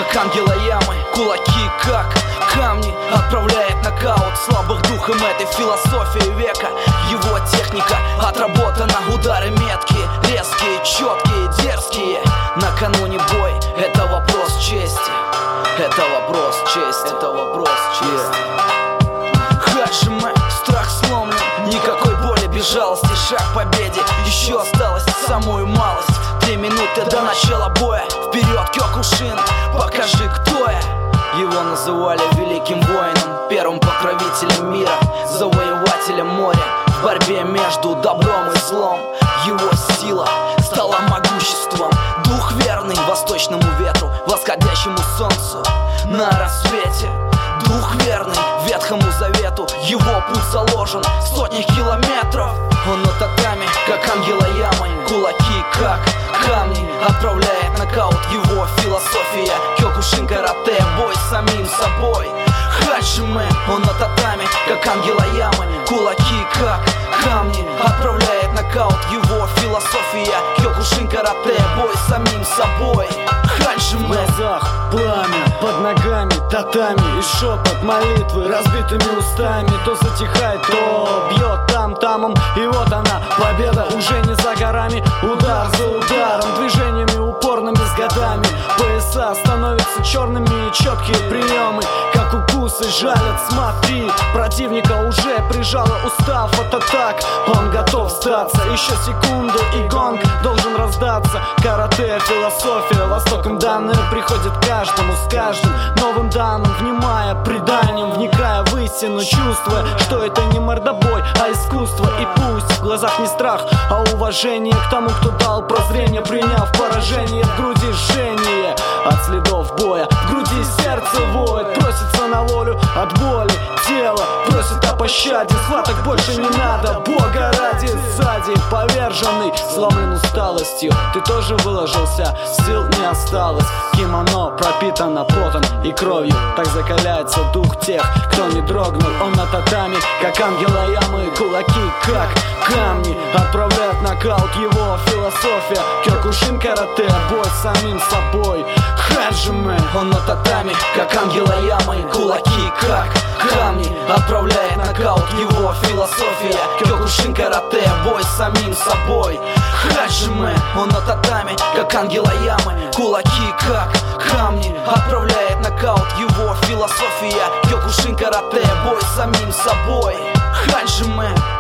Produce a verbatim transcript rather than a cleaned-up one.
как ангела ямы, кулаки как камни, отправляет нокаут слабых духом этой философии века. Его техника отработана, удары меткие, резкие, четкие, дерзкие. Накануне бой, это вопрос чести, это вопрос чести, это вопрос чести. Хаджиме, страх сломлен, никакой боли, безжалости, шаг к победе. Еще осталось самую малость, три минуты до начала боя. Вперед, Кёкушин, покажи, кто я. Его называли великим воином, первым покровителем мира, завоевателем моря. В борьбе между добром и злом его сила стала могуществом. Дух верный восточному ветру, восходящему солнцу на рассвете. Дух верный Ветхому Завету, его путь заложен в сотнях километров. Он на татами, как ангела ямы, кулаки как камни, отправляет нокаут его философия. Кёкушин карате, бой с самим собой. Хаджиме, он на татами, как ангела ямы, кулаки как камни, отправляет нокаут его философия. Кёкушин карате, бой с самим собой. Хаджиме. В глазах пламя, под ногами татами, и шепот молитвы разбитыми устами. То затихает, то бьет там-тамом, и вот она, победа уже не за горами. Удар за ударом, движениями упорными с годами. Пояса становятся черными, и четкие приемы, как укусы, жалят, смотри. Противника уже прижало, устав от атак. Он готов сдаться, еще секунду, и гонг должен раздаться. Карате, философия, востоком данные приходят каждому с каждым новым данным, внимая преданием, вникая в истину, чувствуя, что это не мордобой, а искусство. И пусть в глазах не страх, а уважение к тому, кто дал прозрение, приняв поражение. В груди жжение от следов боя, в груди сердце воет, просится на волю от боли. Тело просит о пощаде, схваток больше не надо, Бога ради. Сзади поверженный, сломлен усталостью, ты тоже выложился, сил не осталось. Кимоно пропитано потом и кровью, так закаляется дух тех, кто не дрогнул. Он на татами, как ангела ямы, кулаки как камни, отправляет нокаут его философия. Кёкушин карате, бой с самим собой. Хаджиме, он на татами, как ангела ямы, кулаки как камни, отправляет нокаут его философия. Кёкушин карате, бой с самим собой. Хаджиме, он на татами, как ангела ямы, кулаки как камни, отправляет нокаут его философия. Кёкушин карате, бой с самим собой. Хаджиме.